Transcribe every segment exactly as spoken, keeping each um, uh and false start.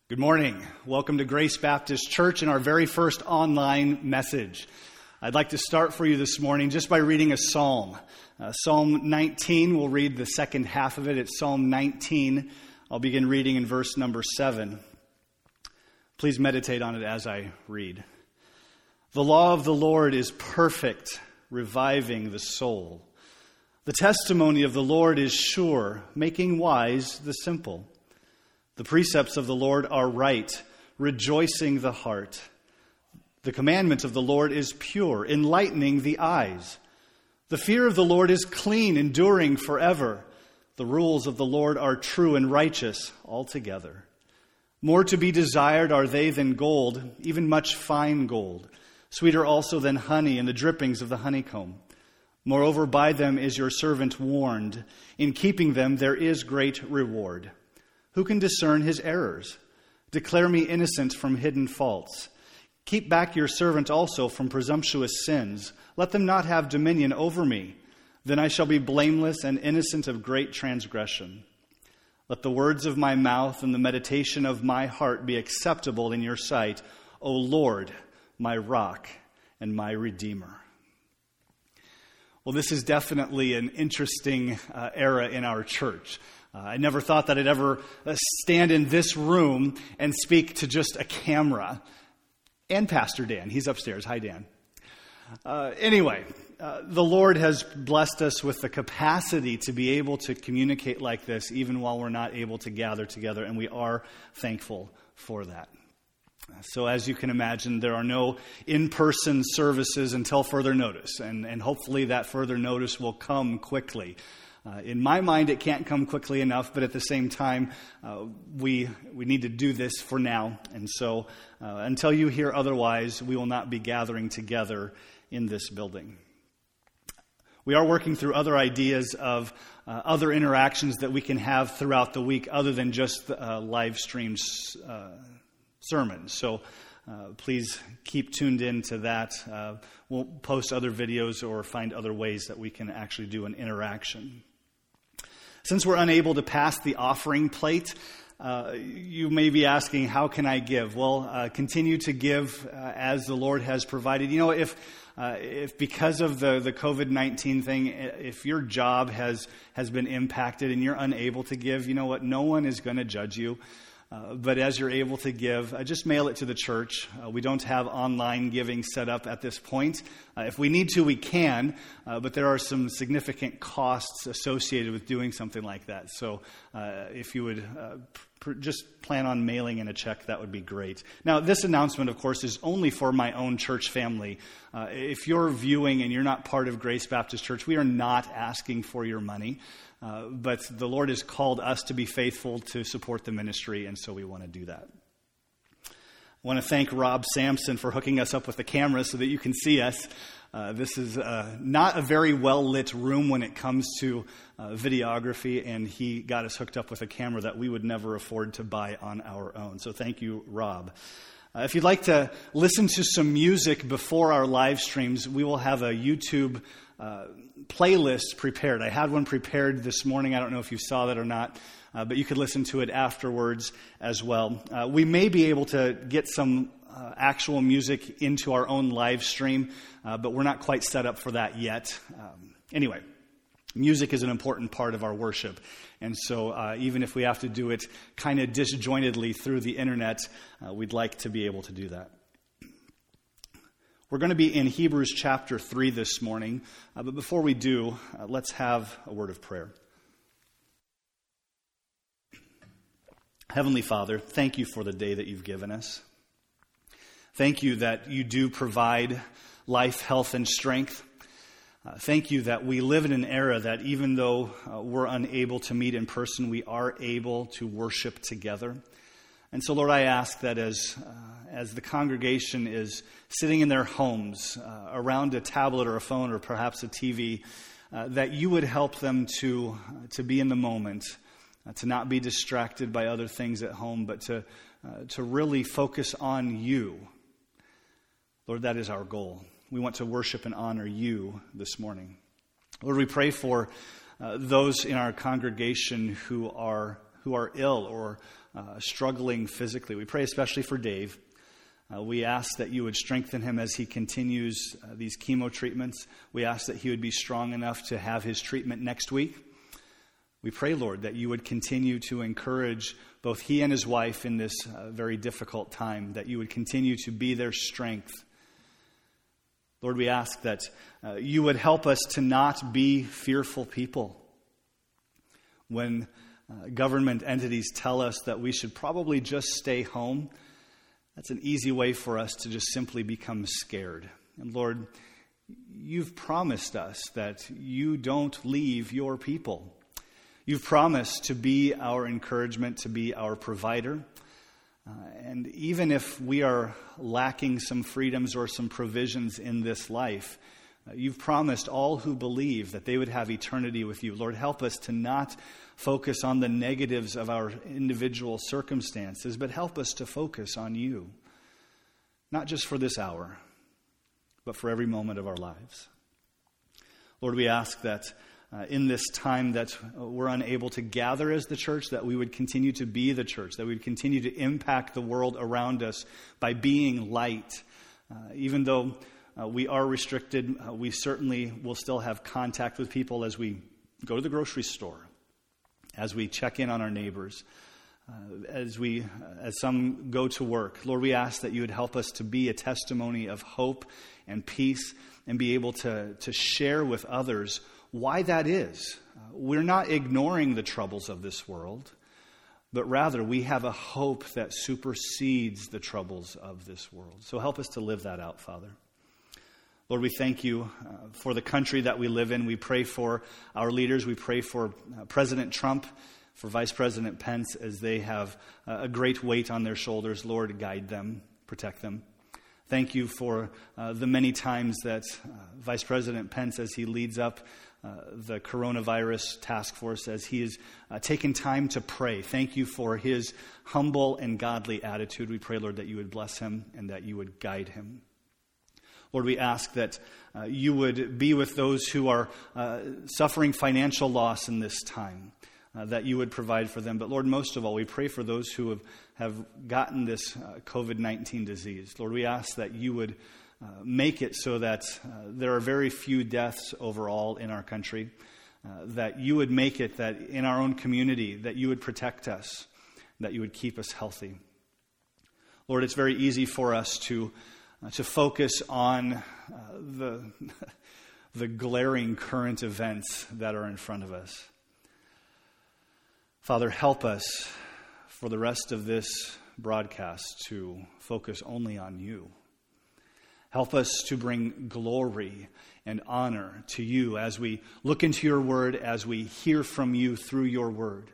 Good morning. Welcome to Grace Baptist Church and our very first online message. I'd like to start for you this morning just by reading a psalm. Uh, Psalm nineteen, we'll read the second half of it. It's Psalm nineteen. I'll begin reading in verse number seven. Please meditate on it as I read. The law of the Lord is perfect, reviving the soul. The testimony of the Lord is sure, making wise the simple. The precepts of the Lord are right, rejoicing the heart. The commandment of the Lord is pure, enlightening the eyes. The fear of the Lord is clean, enduring forever. The rules of the Lord are true and righteous altogether. More to be desired are they than gold, even much fine gold. Sweeter also than honey and the drippings of the honeycomb. Moreover, by them is your servant warned. In keeping them there is great reward. Who can discern his errors? Declare me innocent from hidden faults. Keep back your servant also from presumptuous sins. Let them not have dominion over me. Then I shall be blameless and innocent of great transgression. Let the words of my mouth and the meditation of my heart be acceptable in your sight, O Lord, my rock and my redeemer. Well, this is definitely an interesting uh, era in our church. Uh, I never thought that I'd ever uh, stand in this room and speak to just a camera. And Pastor Dan, he's upstairs. Hi, Dan. Uh, anyway, uh, the Lord has blessed us with the capacity to be able to communicate like this, even while we're not able to gather together, and we are thankful for that. So as you can imagine, there are no in-person services until further notice, and, and hopefully that further notice will come quickly. Uh, in my mind, it can't come quickly enough, but at the same time, uh, we we need to do this for now. And so uh, until you hear otherwise, we will not be gathering together in this building. We are working through other ideas of uh, other interactions that we can have throughout the week other than just uh, live streamed uh, sermons. So uh, please keep tuned in to that. Uh, we'll post other videos or find other ways that we can actually do an interaction. Since we're unable to pass the offering plate, uh, you may be asking, how can I give? Well, uh, continue to give uh, as the Lord has provided. You know, if uh, if because of the, the covid nineteen thing, if your job has, has been impacted and you're unable to give, you know what? No one is going to judge you. Uh, but as you're able to give, uh, just mail it to the church. Uh, we don't have online giving set up at this point. Uh, if we need to, we can, uh, but there are some significant costs associated with doing something like that. So uh, if you would uh, pr- just plan on mailing in a check, that would be great. Now, this announcement, of course, is only for my own church family. Uh, if you're viewing and you're not part of Grace Baptist Church, we are not asking for your money. Uh, but the Lord has called us to be faithful to support the ministry, and so we want to do that. I want to thank Rob Sampson for hooking us up with the camera so that you can see us. Uh, this is uh, not a very well-lit room when it comes to uh, videography, and he got us hooked up with a camera that we would never afford to buy on our own. So thank you, Rob. Uh, if you'd like to listen to some music before our live streams, we will have a YouTube uh, playlist prepared. I had one prepared this morning. I don't know if you saw that or not, uh, but you could listen to it afterwards as well. Uh, we may be able to get some uh, actual music into our own live stream, uh, but we're not quite set up for that yet. Um, anyway, music is an important part of our worship. And so uh, even if we have to do it kind of disjointedly through the internet, uh, we'd like to be able to do that. We're going to be in Hebrews chapter three this morning, uh, but before we do, uh, let's have a word of prayer. Heavenly Father, thank you for the day that you've given us. Thank you that you do provide life, health, and strength. Uh, thank you that we live in an era that even though uh, we're unable to meet in person, we are able to worship together. And so, Lord, I ask that as uh, as the congregation is sitting in their homes uh, around a tablet or a phone or perhaps a T V, uh, that you would help them to uh, to be in the moment, uh, to not be distracted by other things at home, but to uh, to really focus on you. Lord, that is our goal. We want to worship and honor you this morning. Lord, we pray for uh, those in our congregation who are who are ill or uh, struggling physically. We pray especially for Dave. Uh, we ask that you would strengthen him as he continues uh, these chemo treatments. We ask that he would be strong enough to have his treatment next week. We pray, Lord, that you would continue to encourage both he and his wife in this uh, very difficult time, that you would continue to be their strength. Lord, we ask that uh, you would help us to not be fearful people. When uh, government entities tell us that we should probably just stay home, that's an easy way for us to just simply become scared. And Lord, you've promised us that you don't leave your people. You've promised to be our encouragement, to be our provider. Uh, and even if we are lacking some freedoms or some provisions in this life, uh, you've promised all who believe that they would have eternity with you. Lord, help us to not focus on the negatives of our individual circumstances, but help us to focus on you. Not just for this hour, but for every moment of our lives. Lord, we ask that Uh, in this time that we're unable to gather as the church, that we would continue to be the church, that we would continue to impact the world around us by being light. Uh, even though uh, we are restricted, uh, we certainly will still have contact with people as we go to the grocery store, as we check in on our neighbors, uh, as we, uh, as some go to work. Lord, we ask that you would help us to be a testimony of hope and peace and be able to, to share with others why that is. Uh, we're not ignoring the troubles of this world, but rather we have a hope that supersedes the troubles of this world. So help us to live that out, Father. Lord, we thank you uh, for the country that we live in. We pray for our leaders. We pray for uh, President Trump, for Vice President Pence, as they have uh, a great weight on their shoulders. Lord, guide them, protect them. Thank you for uh, the many times that uh, Vice President Pence, as he leads up uh, the coronavirus task force, as he has uh, taken time to pray. Thank you for his humble and godly attitude. We pray, Lord, that you would bless him and that you would guide him. Lord, we ask that uh, you would be with those who are uh, suffering financial loss in this time, uh, that you would provide for them. But Lord, most of all, we pray for those who have, have gotten this uh, covid nineteen disease. Lord, we ask that you would uh, make it so that uh, there are very few deaths overall in our country, uh, that you would make it that in our own community, that you would protect us, that you would keep us healthy. Lord, it's very easy for us to Uh, to focus on uh, the, the glaring current events that are in front of us. Father, help us for the rest of this broadcast to focus only on you. Help us to bring glory and honor to you as we look into your word, as we hear from you through your word.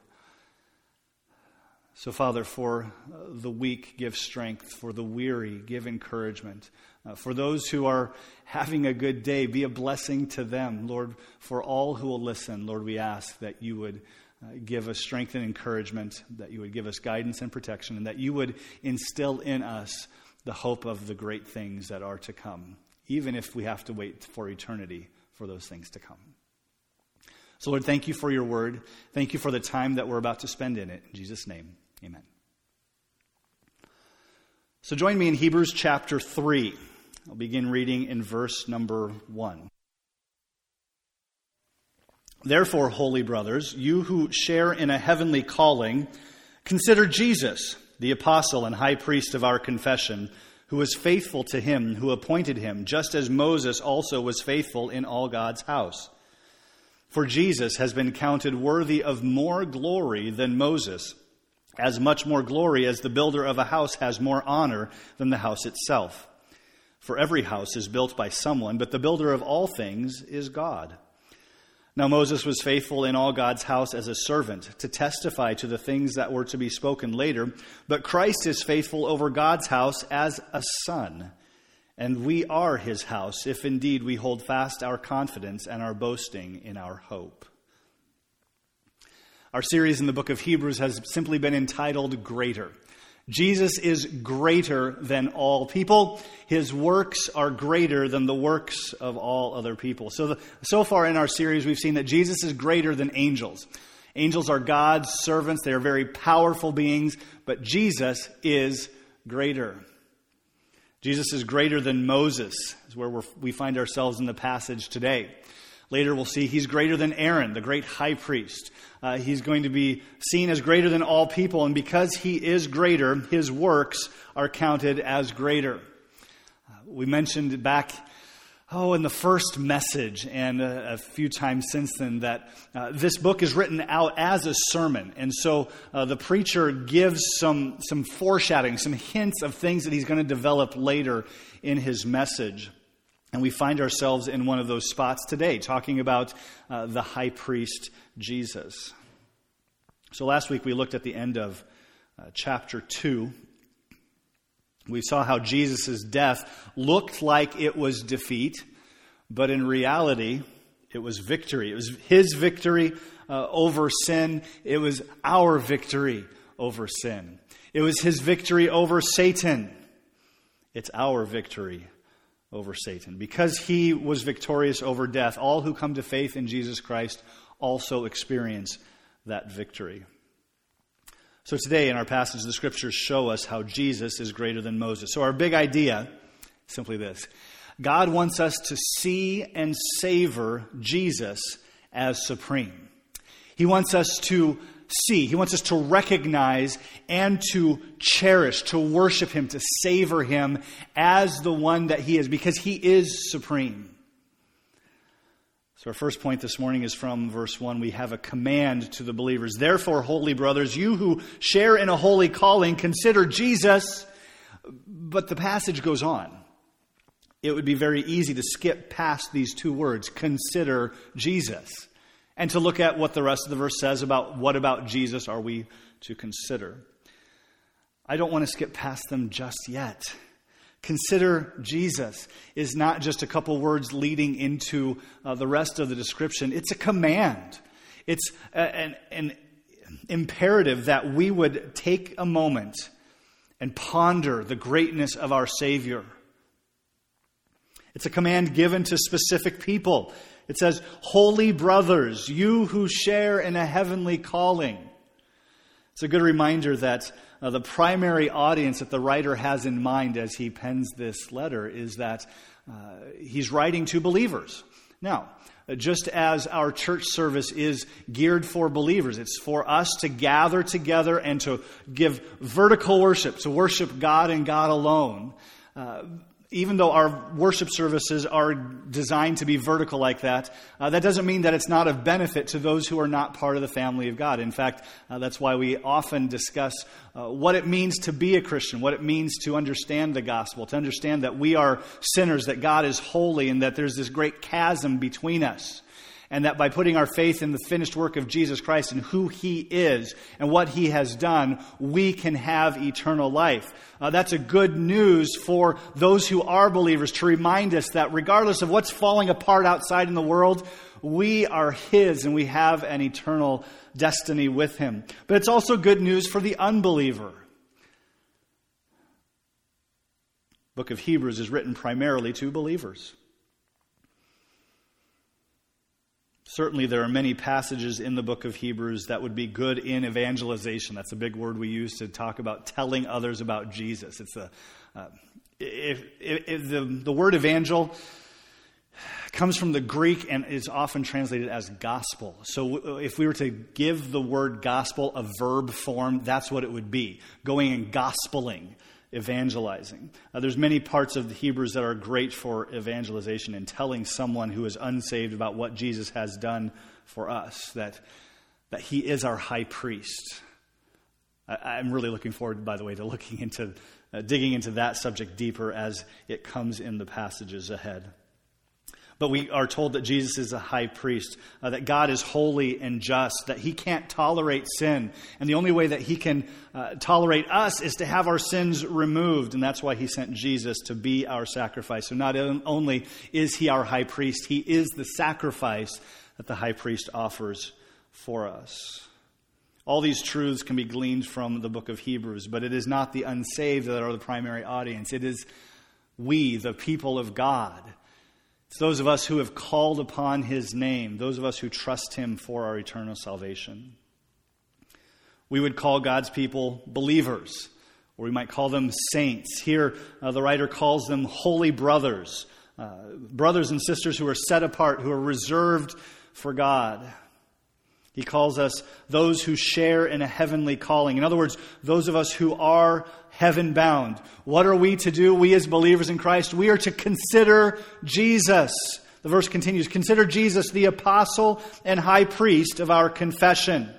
So, Father, for the weak, give strength. For the weary, give encouragement. Uh, for those who are having a good day, be a blessing to them. Lord, for all who will listen, Lord, we ask that you would uh, give us strength and encouragement, that you would give us guidance and protection, and that you would instill in us the hope of the great things that are to come, even if we have to wait for eternity for those things to come. So, Lord, thank you for your word. Thank you for the time that we're about to spend in it. In Jesus' name. Amen. So join me in Hebrews chapter three. I'll begin reading in verse number one. Therefore, holy brothers, you who share in a heavenly calling, consider Jesus, the apostle and high priest of our confession, who was faithful to him who appointed him, just as Moses also was faithful in all God's house. For Jesus has been counted worthy of more glory than Moses, as much more glory as the builder of a house has more honor than the house itself. For every house is built by someone, but the builder of all things is God. Now Moses was faithful in all God's house as a servant, to testify to the things that were to be spoken later, but Christ is faithful over God's house as a son. And we are his house, if indeed we hold fast our confidence and our boasting in our hope. Our series in the book of Hebrews has simply been entitled Greater. Jesus is greater than all people. His works are greater than the works of all other people. So, the, so far in our series, we've seen that Jesus is greater than angels. Angels are God's servants. They are very powerful beings, but Jesus is greater. Jesus is greater than Moses, is where we're, we find ourselves in the passage today. Later we'll see he's greater than Aaron, the great high priest. Uh, he's going to be seen as greater than all people, and because he is greater, his works are counted as greater. Uh, we mentioned back, oh, in the first message and a, a few times since then that uh, this book is written out as a sermon. And so uh, the preacher gives some, some foreshadowing, some hints of things that he's going to develop later in his message. And we find ourselves in one of those spots today, talking about uh, the high priest, Jesus. So last week we looked at the end of uh, chapter two. We saw how Jesus' death looked like it was defeat, but in reality, it was victory. It was his victory uh, over sin. It was our victory over sin. It was his victory over Satan. It's our victory over Satan. Because he was victorious over death, all who come to faith in Jesus Christ also experience that victory. So today in our passage, the scriptures show us how Jesus is greater than Moses. So our big idea is simply this. God wants us to see and savor Jesus as supreme. He wants us to see, he wants us to recognize and to cherish, to worship him, to savor him as the one that he is, because he is supreme. So our first point this morning is from verse one. We have a command to the believers. Therefore, holy brothers, you who share in a holy calling, consider Jesus. But the passage goes on. It would be very easy to skip past these two words, consider Jesus, and to look at what the rest of the verse says about what about Jesus are we to consider. I don't want to skip past them just yet. Consider Jesus is not just a couple words leading into uh, the rest of the description. It's a command. It's a, an, an imperative that we would take a moment and ponder the greatness of our Savior. It's a command given to specific people. It says, holy brothers, you who share in a heavenly calling. It's a good reminder that uh, the primary audience that the writer has in mind as he pens this letter is that uh, he's writing to believers. Now, uh, just as our church service is geared for believers, it's for us to gather together and to give vertical worship, to worship God and God alone. Uh, Even though our worship services are designed to be vertical like that, uh, that doesn't mean that it's not of benefit to those who are not part of the family of God. In fact, uh, that's why we often discuss uh, what it means to be a Christian, what it means to understand the gospel, to understand that we are sinners, that God is holy, and that there's this great chasm between us. And that by putting our faith in the finished work of Jesus Christ and who he is and what he has done, we can have eternal life. Uh, that's a good news for those who are believers, to remind us that regardless of what's falling apart outside in the world, we are his and we have an eternal destiny with him. But it's also good news for the unbeliever. The book of Hebrews is written primarily to believers. Certainly there are many passages in the book of Hebrews that would be good in evangelization. That's a big word we use to talk about telling others about Jesus. It's a uh, if, if, if the, the word evangel comes from the Greek and is often translated as gospel. So if we were to give the word gospel a verb form, that's what it would be. Going and gospeling. Evangelizing. Uh, there's many parts of the Hebrews that are great for evangelization and telling someone who is unsaved about what Jesus has done for us, that that he is our high priest. I, I'm really looking forward, by the way, to looking into, uh, digging into that subject deeper as it comes in the passages ahead. But we are told that Jesus is a high priest, uh, that God is holy and just, that he can't tolerate sin. And the only way that he can uh, tolerate us is to have our sins removed. And that's why he sent Jesus to be our sacrifice. So not only is he our high priest, he is the sacrifice that the high priest offers for us. All these truths can be gleaned from the book of Hebrews, but it is not the unsaved that are the primary audience. It is we, the people of God. It's those of us who have called upon his name, those of us who trust him for our eternal salvation. We would call God's people believers, or we might call them saints. Here, uh, the writer calls them holy brothers, uh, brothers and sisters who are set apart, who are reserved for God. He calls us those who share in a heavenly calling. In other words, those of us who are heaven-bound. What are we to do, we as believers in Christ? We are to consider Jesus. The verse continues, consider Jesus the apostle and high priest of our confession.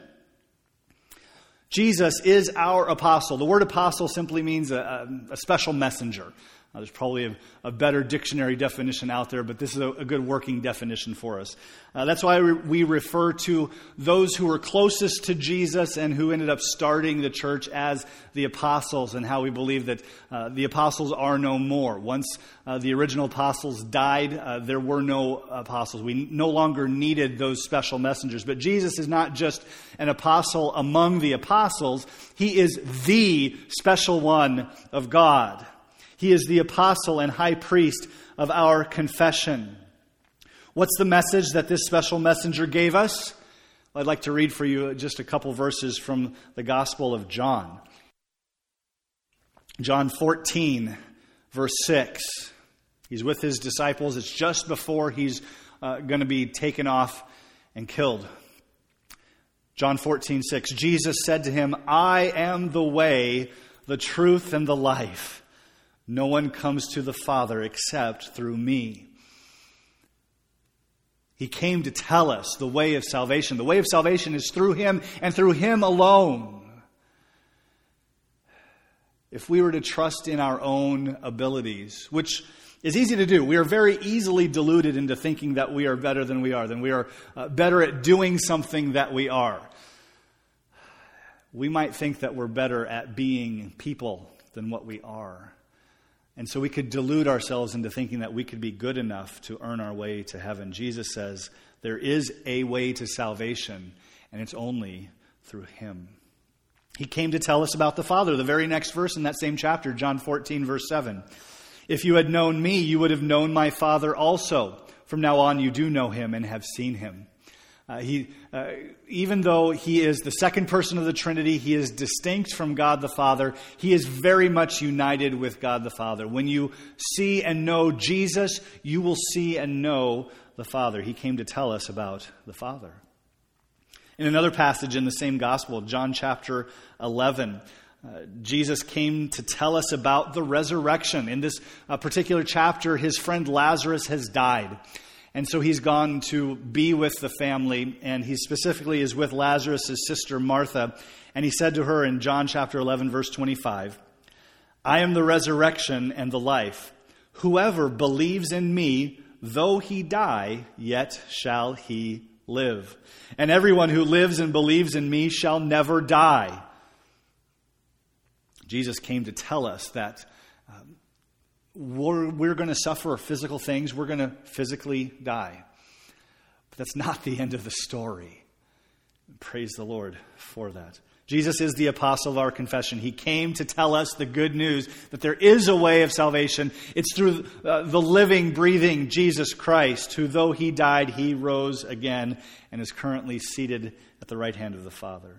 Jesus is our apostle. The word apostle simply means a, a, a special messenger. Uh, there's probably a, a better dictionary definition out there, but this is a, a good working definition for us. Uh, that's why we, we refer to those who were closest to Jesus and who ended up starting the church as the apostles, and how we believe that uh, the apostles are no more. Once uh, the original apostles died, uh, there were no apostles. We no longer needed those special messengers. But Jesus is not just an apostle among the apostles. He is the special one of God. He is the apostle and high priest of our confession. What's the message that this special messenger gave us? I'd like to read for you just a couple verses from the Gospel of John. John fourteen, verse six. He's with his disciples. It's just before he's uh, going to be taken off and killed. John fourteen, six. Jesus said to him, I am the way, the truth, and the life. No one comes to the Father except through me. He came to tell us the way of salvation. The way of salvation is through Him and through Him alone. If we were to trust in our own abilities, which is easy to do, we are very easily deluded into thinking that we are better than we are, than we are uh, better at doing something that we are. We might think that we're better at being people than what we are. And so we could delude ourselves into thinking that we could be good enough to earn our way to heaven. Jesus says there is a way to salvation, and it's only through Him. He came to tell us about the Father. The very next verse in that same chapter, John fourteen, verse seven. If you had known me, you would have known my Father also. From now on, you do know Him and have seen Him. Uh, he, uh, even though He is the second person of the Trinity, He is distinct from God the Father. He is very much united with God the Father. When you see and know Jesus, you will see and know the Father. He came to tell us about the Father. In another passage in the same gospel, John chapter eleven, uh, Jesus came to tell us about the resurrection. In this uh, particular chapter, his friend Lazarus has died. And so he's gone to be with the family, and he specifically is with Lazarus' sister Martha. And he said to her in John chapter eleven, verse twenty-five, I am the resurrection and the life. Whoever believes in me, though he die, yet shall he live. And everyone who lives and believes in me shall never die. Jesus came to tell us that um, We're, we're going to suffer physical things. We're going to physically die. But that's not the end of the story. Praise the Lord for that. Jesus is the apostle of our confession. He came to tell us the good news that there is a way of salvation. It's through uh, the living, breathing Jesus Christ, who though He died, He rose again and is currently seated at the right hand of the Father.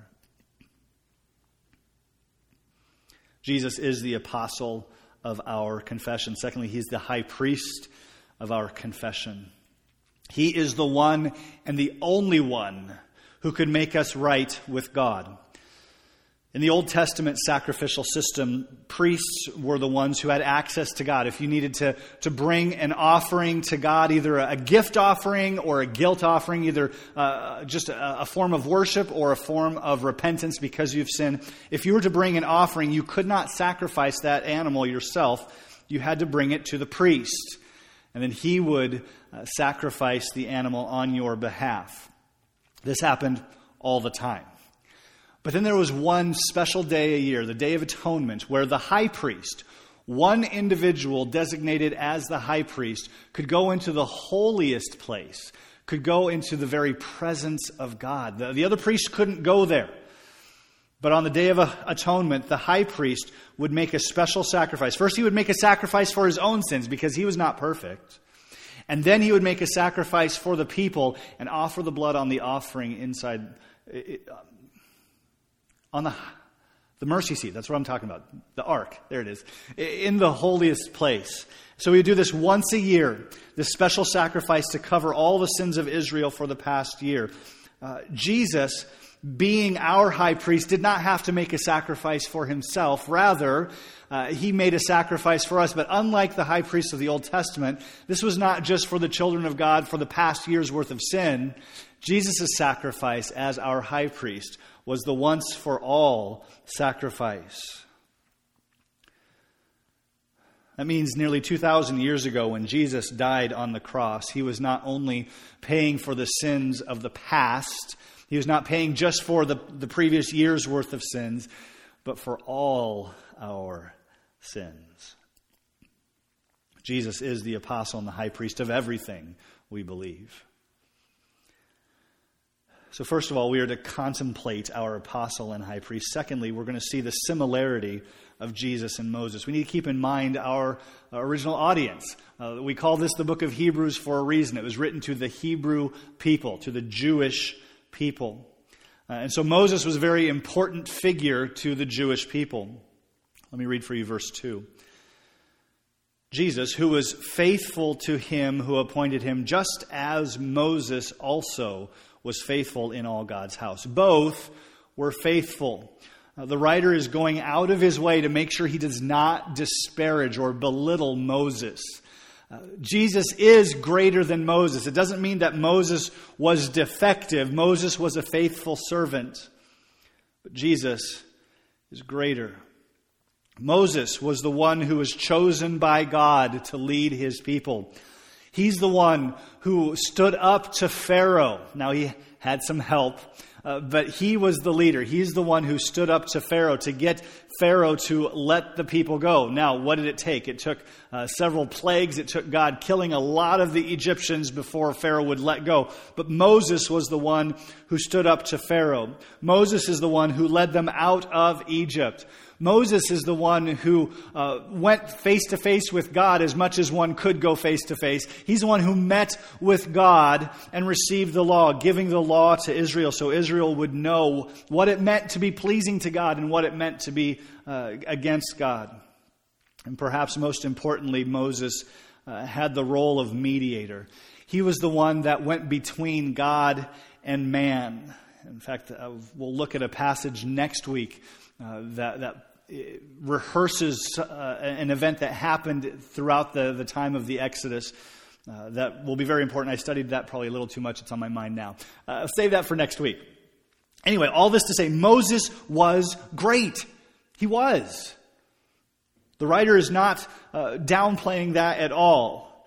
Jesus is the apostle of our confession. Secondly, He's the high priest of our confession. He is the one and the only one who could make us right with God. In the Old Testament sacrificial system, priests were the ones who had access to God. If you needed to, to bring an offering to God, either a gift offering or a guilt offering, either uh, just a, a form of worship or a form of repentance because you've sinned, if you were to bring an offering, you could not sacrifice that animal yourself. You had to bring it to the priest. And then he would uh, sacrifice the animal on your behalf. This happened all the time. But then there was one special day a year, the Day of Atonement, where the high priest, one individual designated as the high priest, could go into the holiest place, could go into the very presence of God. The, the other priests couldn't go there. But on the Day of Atonement, the high priest would make a special sacrifice. First, he would make a sacrifice for his own sins because he was not perfect. And then he would make a sacrifice for the people and offer the blood on the offering inside on the, the mercy seat. That's what I'm talking about. The ark. There it is. In the holiest place. So we do this once a year, this special sacrifice to cover all the sins of Israel for the past year. Uh, Jesus, being our high priest, did not have to make a sacrifice for himself. Rather, uh, he made a sacrifice for us. But unlike the high priest of the Old Testament, this was not just for the children of God for the past year's worth of sin. Jesus' sacrifice as our high priest was the once for all sacrifice. That means nearly two thousand years ago when Jesus died on the cross, he was not only paying for the sins of the past, he was not paying just for the, the previous year's worth of sins, but for all our sins. Jesus is the apostle and the high priest of everything we believe. So first of all, we are to contemplate our apostle and high priest. Secondly, we're going to see the similarity of Jesus and Moses. We need to keep in mind our original audience. Uh, we call this the book of Hebrews for a reason. It was written to the Hebrew people, to the Jewish people. Uh, and so Moses was a very important figure to the Jewish people. Let me read for you verse two. Jesus, who was faithful to him who appointed him, just as Moses also was faithful in all God's house. Both were faithful. Uh, the writer is going out of his way to make sure he does not disparage or belittle Moses. Uh, Jesus is greater than Moses. It doesn't mean that Moses was defective. Moses was a faithful servant. But Jesus is greater. Moses was the one who was chosen by God to lead his people. He's the one who stood up to Pharaoh. Now, he had some help, uh, but he was the leader. He's the one who stood up to Pharaoh to get Pharaoh to let the people go. Now, what did it take? It took uh, several plagues. It took God killing a lot of the Egyptians before Pharaoh would let go. But Moses was the one who stood up to Pharaoh. Moses is the one who led them out of Egypt. Moses is the one who uh, went face-to-face with God as much as one could go face-to-face. He's the one who met with God and received the law, giving the law to Israel so Israel would know what it meant to be pleasing to God and what it meant to be uh, against God. And perhaps most importantly, Moses uh, had the role of mediator. He was the one that went between God and man. In fact, uh, we'll look at a passage next week uh, that that rehearses uh, an event that happened throughout the, the time of the Exodus. Uh, that will be very important. I studied that probably a little too much. It's on my mind now. Uh, I'll save that for next week. Anyway, all this to say, Moses was great. He was. The writer is not uh, downplaying that at all.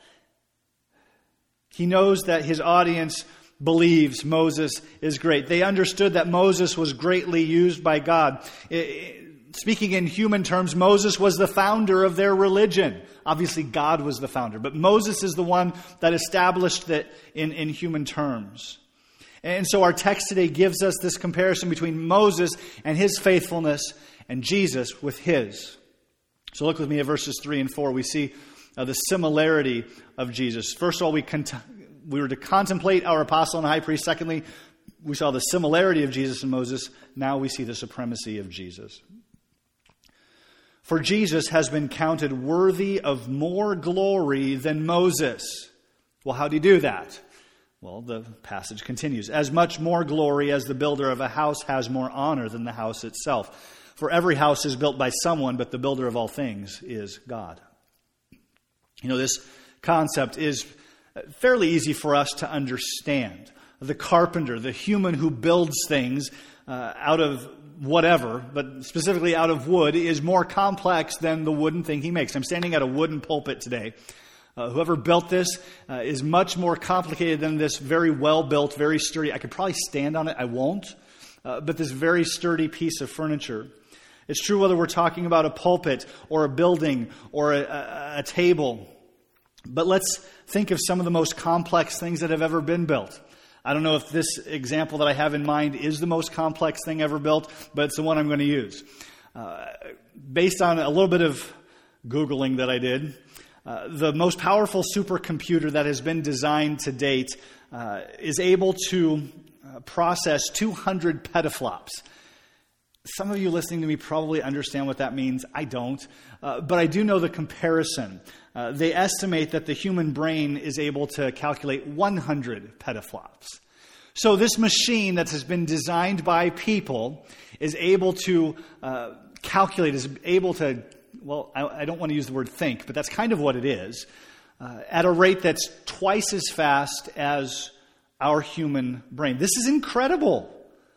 He knows that his audience believes Moses is great. They understood that Moses was greatly used by God. It, it, Speaking in human terms, Moses was the founder of their religion. Obviously, God was the founder, but Moses is the one that established that in, in human terms. And so our text today gives us this comparison between Moses and his faithfulness and Jesus with his. So look with me at verses three and four. We see uh, the similarity of Jesus. First of all, we, cont- we were to contemplate our apostle and high priest. Secondly, we saw the similarity of Jesus and Moses. Now we see the supremacy of Jesus. For Jesus has been counted worthy of more glory than Moses. Well, how do you do that? Well, the passage continues. As much more glory as the builder of a house has more honor than the house itself. For every house is built by someone, but the builder of all things is God. You know, this concept is fairly easy for us to understand. The carpenter, the human who builds things uh, out of whatever, but specifically out of wood, is more complex than the wooden thing he makes. I'm standing at a wooden pulpit today. Uh, whoever built this uh, is much more complicated than this very well-built, very sturdy. I could probably stand on it. I won't. Uh, but this very sturdy piece of furniture. It's true whether we're talking about a pulpit or a building or a, a, a table. But let's think of some of the most complex things that have ever been built. I don't know if this example that I have in mind is the most complex thing ever built, but it's the one I'm going to use. Uh, based on a little bit of Googling that I did, uh, the most powerful supercomputer that has been designed to date uh, is able to uh, process two hundred petaflops. Some of you listening to me probably understand what that means. I don't. Uh, but I do know the comparison. Uh, they estimate that the human brain is able to calculate one hundred petaflops. So this machine that has been designed by people is able to uh, calculate, is able to, well, I, I don't want to use the word think, but that's kind of what it is, uh, at a rate that's twice as fast as our human brain. This is incredible.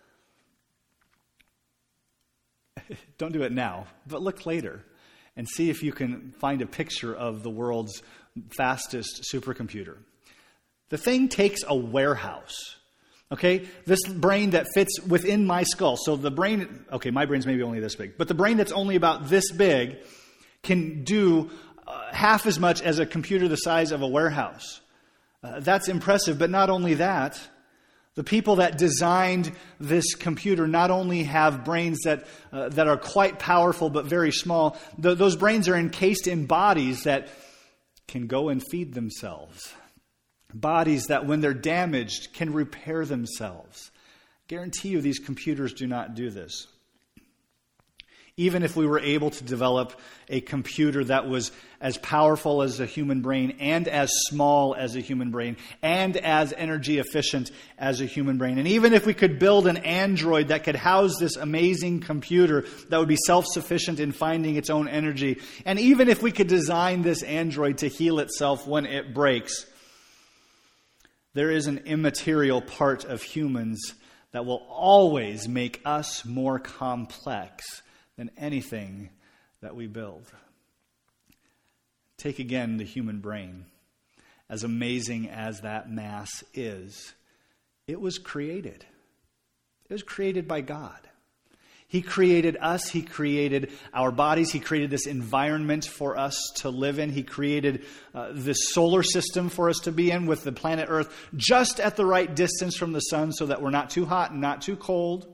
Don't do it now, but look later and see if you can find a picture of the world's fastest supercomputer. The thing takes a warehouse. Okay, this brain that fits within my skull. So the brain, okay, my brain's maybe only this big, but the brain that's only about this big can do uh, half as much as a computer the size of a warehouse. Uh, that's impressive, but not only that, the people that designed this computer not only have brains that uh, that are quite powerful but very small, th- those brains are encased in bodies that can go and feed themselves. Bodies that, when they're damaged, can repair themselves. Guarantee you these computers do not do this. Even if we were able to develop a computer that was as powerful as a human brain and as small as a human brain and as energy efficient as a human brain, and even if we could build an android that could house this amazing computer that would be self-sufficient in finding its own energy, and even if we could design this android to heal itself when it breaks, there is an immaterial part of humans that will always make us more complex than anything that we build. Take again the human brain. As amazing as that mass is, it was created. It was created by God. He created us. He created our bodies. He created this environment for us to live in. He created uh, this solar system for us to be in with the planet Earth just at the right distance from the sun so that we're not too hot and not too cold.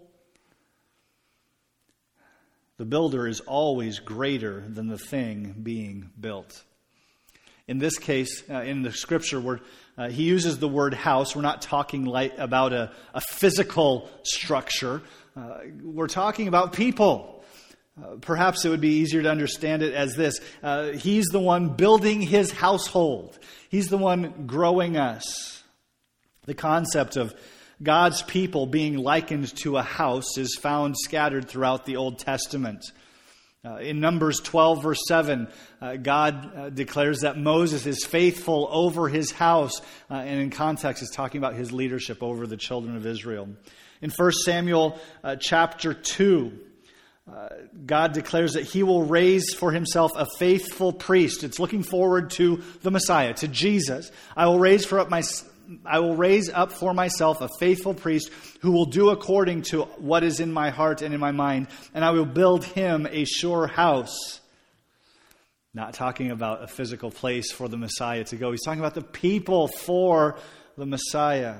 The builder is always greater than the thing being built. In this case, uh, in the scripture, where uh, he uses the word house, we're not talking like about a, a physical structure. Uh, we're talking about people. Uh, perhaps it would be easier to understand it as this. Uh, he's the one building his household. He's the one growing us. The concept of God's people being likened to a house is found scattered throughout the Old Testament. Uh, in Numbers twelve, verse seven, uh, God uh, declares that Moses is faithful over his house, uh, and in context is talking about his leadership over the children of Israel. In First Samuel uh, chapter two, uh, God declares that he will raise for himself a faithful priest. It's looking forward to the Messiah, to Jesus. I will raise for up my I will raise up for myself a faithful priest who will do according to what is in my heart and in my mind, and I will build him a sure house. Not talking about a physical place for the Messiah to go. He's talking about the people for the Messiah.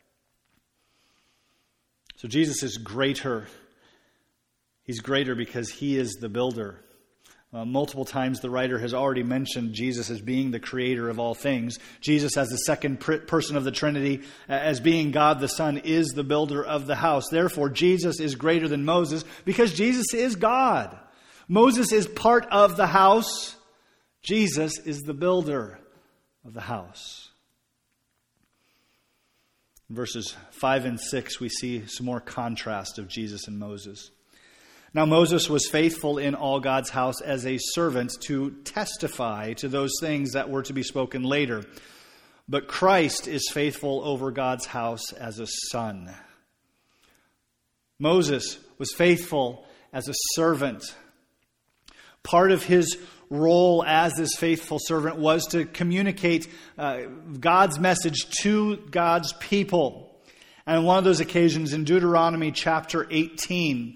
So Jesus is greater. He's greater because he is the builder. Uh, multiple times the writer has already mentioned Jesus as being the creator of all things. Jesus as the second pr- person of the Trinity, uh, as being God the Son, is the builder of the house. Therefore, Jesus is greater than Moses because Jesus is God. Moses is part of the house. Jesus is the builder of the house. In verses five and six, we see some more contrast of Jesus and Moses. Now Moses was faithful in all God's house as a servant to testify to those things that were to be spoken later. But Christ is faithful over God's house as a son. Moses was faithful as a servant. Part of his role as this faithful servant was to communicate uh, God's message to God's people. And on one of those occasions in Deuteronomy chapter eighteen,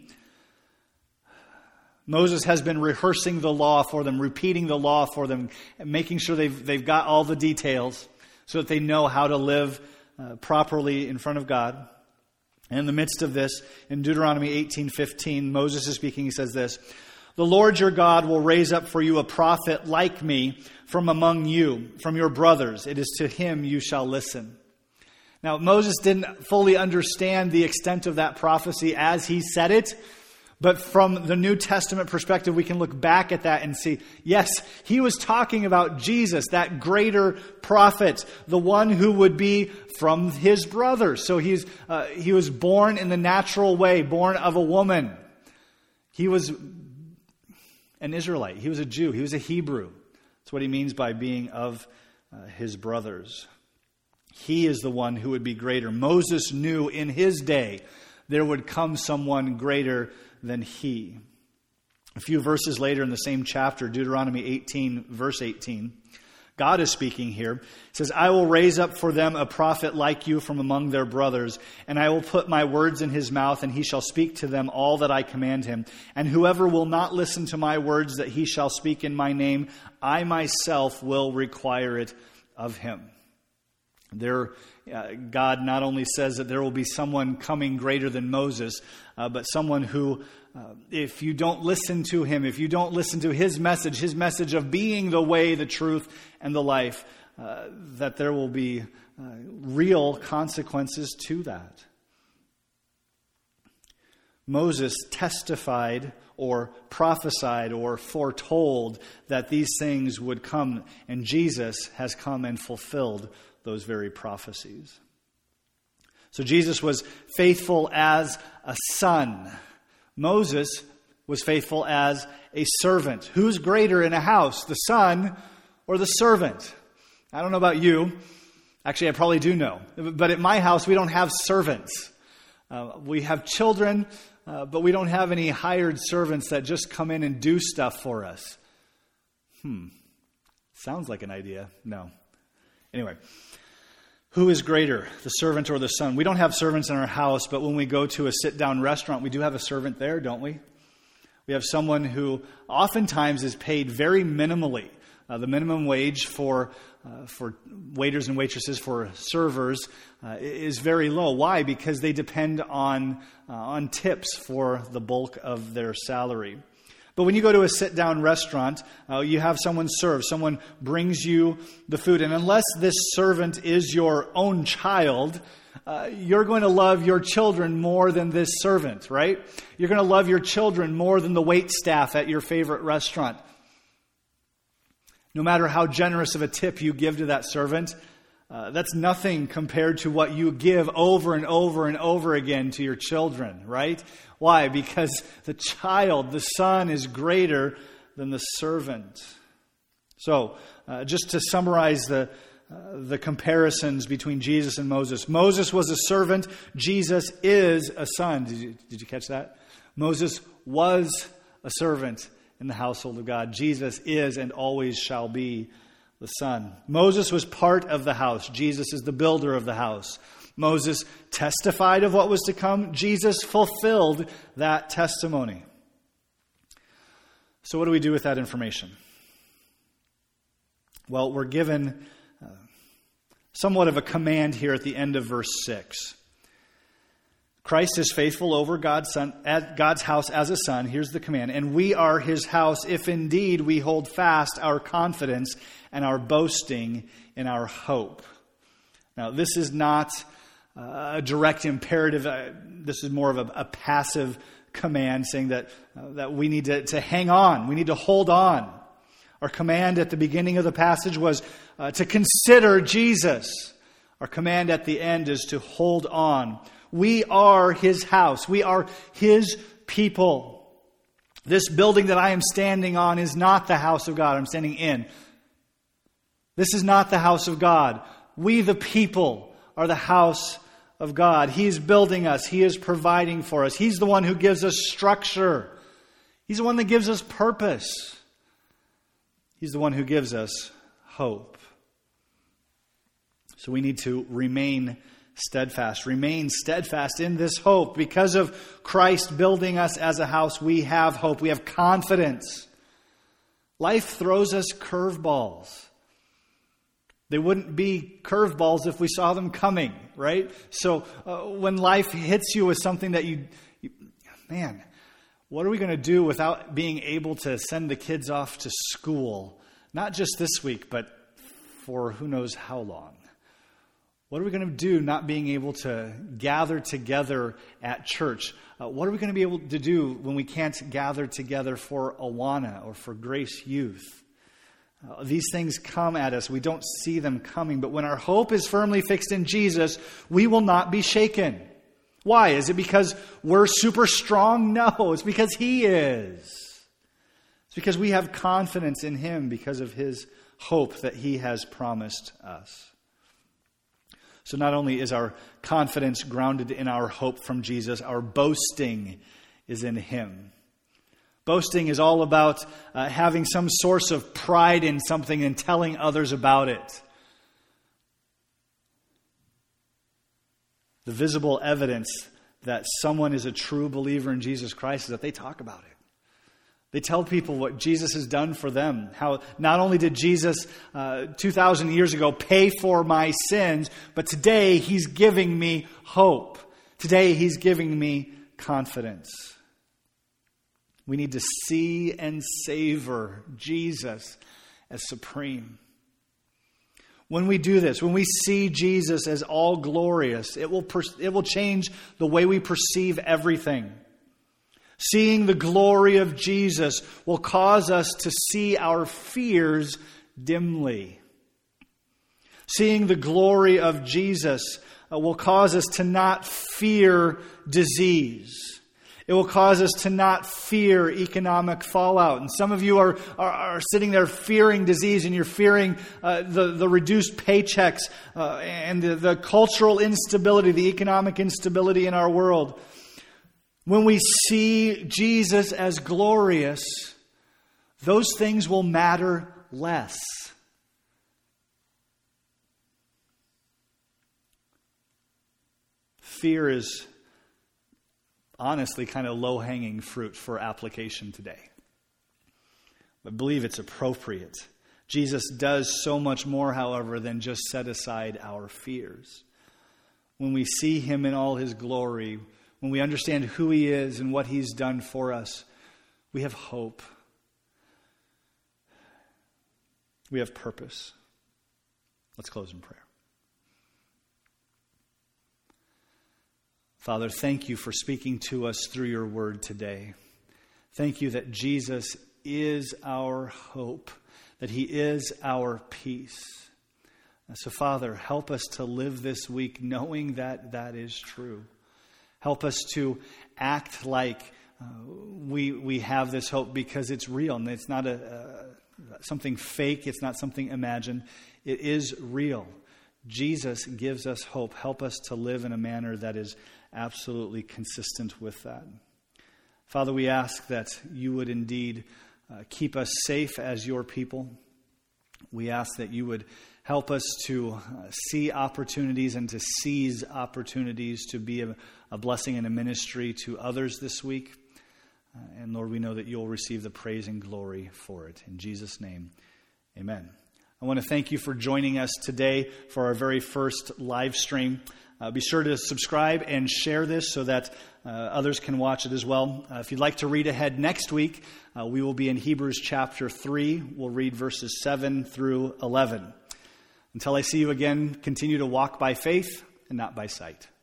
Moses has been rehearsing the law for them, repeating the law for them, making sure they've, they've got all the details so that they know how to live uh, properly in front of God. And in the midst of this, in Deuteronomy eighteen fifteen, Moses is speaking. He says this, "The Lord your God will raise up for you a prophet like me from among you, from your brothers. It is to him you shall listen." Now, Moses didn't fully understand the extent of that prophecy as he said it, But from the New Testament perspective, we can look back at that and see, yes, he was talking about Jesus, that greater prophet, the one who would be from his brothers. So he's uh, he was born in the natural way, born of a woman. He was an Israelite. He was a Jew. He was a Hebrew. That's what he means by being of uh, his brothers. He is the one who would be greater. Moses knew in his day there would come someone greater than he. A few verses later in the same chapter, Deuteronomy eighteen, verse eighteen, God is speaking here. He says, I will raise up for them a prophet like you from among their brothers, and I will put my words in his mouth, and he shall speak to them all that I command him. And whoever will not listen to my words that he shall speak in my name, I myself will require it of him. There, uh, God not only says that there will be someone coming greater than Moses, uh, but someone who, uh, if you don't listen to him, if you don't listen to his message, his message of being the way, the truth, and the life, uh, that there will be uh, real consequences to that. Moses testified or prophesied or foretold that these things would come, and Jesus has come and fulfilled those very prophecies. So Jesus was faithful as a son. Moses was faithful as a servant. Who's greater in a house, the son or the servant? I don't know about you. Actually, I probably do know. But at my house, we don't have servants. Uh, we have children, uh, but we don't have any hired servants that just come in and do stuff for us. Hmm. Sounds like an idea. No. Anyway. Who is greater, the servant or the son? We don't have servants in our house, but when we go to a sit-down restaurant, we do have a servant there, don't we? We have someone who oftentimes is paid very minimally. Uh, the minimum wage for uh, for waiters and waitresses, for servers, uh, is very low. Why? Because they depend on uh, on tips for the bulk of their salary. But when you go to a sit-down restaurant, uh, you have someone serve. Someone brings you the food. And unless this servant is your own child, uh, you're going to love your children more than this servant, right? You're going to love your children more than the wait staff at your favorite restaurant. No matter how generous of a tip you give to that servant, uh, that's nothing compared to what you give over and over and over again to your children, right? Why? Because the child, the son, is greater than the servant. So, uh, just to summarize the uh, the comparisons between Jesus and Moses. Moses was a servant. Jesus is a son. Did you, did you catch that? Moses was a servant in the household of God. Jesus is and always shall be the son. Moses was part of the house. Jesus is the builder of the house. Moses testified of what was to come. Jesus fulfilled that testimony. So what do we do with that information? Well, we're given uh, somewhat of a command here at the end of verse six. Christ is faithful over God's son, at God's house as a son. Here's the command. And we are his house if indeed we hold fast our confidence and our boasting in our hope. Now, this is not uh, a direct imperative. Uh, this is more of a, a passive command saying that, uh, that we need to, to hang on. We need to hold on. Our command at the beginning of the passage was uh, to consider Jesus. Our command at the end is to hold on. We are his house. We are his people. This building that I am standing on is not the house of God I'm standing in. This is not the house of God. We, the people, are the house of God. He is building us. He is providing for us. He's the one who gives us structure. He's the one that gives us purpose. He's the one who gives us hope. So we need to remain steadfast. Remain steadfast in this hope. Because of Christ building us as a house, we have hope. We have confidence. Life throws us curveballs. They wouldn't be curveballs if we saw them coming, right? So uh, when life hits you with something that you, you man, what are we going to do without being able to send the kids off to school? Not just this week, but for who knows how long. What are we going to do not being able to gather together at church? Uh, what are we going to be able to do when we can't gather together for Awana or for Grace Youth? Uh, these things come at us. We don't see them coming. But when our hope is firmly fixed in Jesus, we will not be shaken. Why? Is it because we're super strong? No, it's because He is. It's because we have confidence in Him because of His hope that He has promised us. So not only is our confidence grounded in our hope from Jesus, our boasting is in Him. Boasting is all about uh, having some source of pride in something and telling others about it. The visible evidence that someone is a true believer in Jesus Christ is that they talk about it. They tell people what Jesus has done for them. How not only did Jesus uh, two thousand years ago pay for my sins, but today He's giving me hope. Today He's giving me confidence. We need to see and savor Jesus as supreme. When we do this, when we see Jesus as all glorious, it will per- it will change the way we perceive everything. Seeing the glory of Jesus will cause us to see our fears dimly. Seeing the glory of Jesus uh, will cause us to not fear disease. It will cause us to not fear economic fallout. And some of you are, are, are sitting there fearing disease, and you're fearing uh, the, the reduced paychecks uh, and the, the cultural instability, the economic instability in our world. When we see Jesus as glorious, those things will matter less. Fear is honestly kind of low-hanging fruit for application today. I believe it's appropriate. Jesus does so much more, however, than just set aside our fears. When we see Him in all His glory, when we understand who He is and what He's done for us, we have hope. We have purpose. Let's close in prayer. Father, thank You for speaking to us through Your word today. Thank You that Jesus is our hope, that He is our peace. So, Father, help us to live this week knowing that that is true. Help us to act like uh, we we have this hope because it's real and it's not a uh, something fake. It's not something imagined. It is real. Jesus gives us hope. Help us to live in a manner that is absolutely consistent with that. Father, we ask that You would indeed uh, keep us safe as Your people. We ask that You would help us to uh, see opportunities and to seize opportunities to be a, a blessing and a ministry to others this week. Uh, and Lord, we know that You'll receive the praise and glory for it. In Jesus' name, amen. I want to thank you for joining us today for our very first live stream. Uh, be sure to subscribe and share this so that uh, others can watch it as well. Uh, if you'd like to read ahead next week, uh, we will be in Hebrews chapter three. We'll read verses seven through eleven. Until I see you again, continue to walk by faith and not by sight.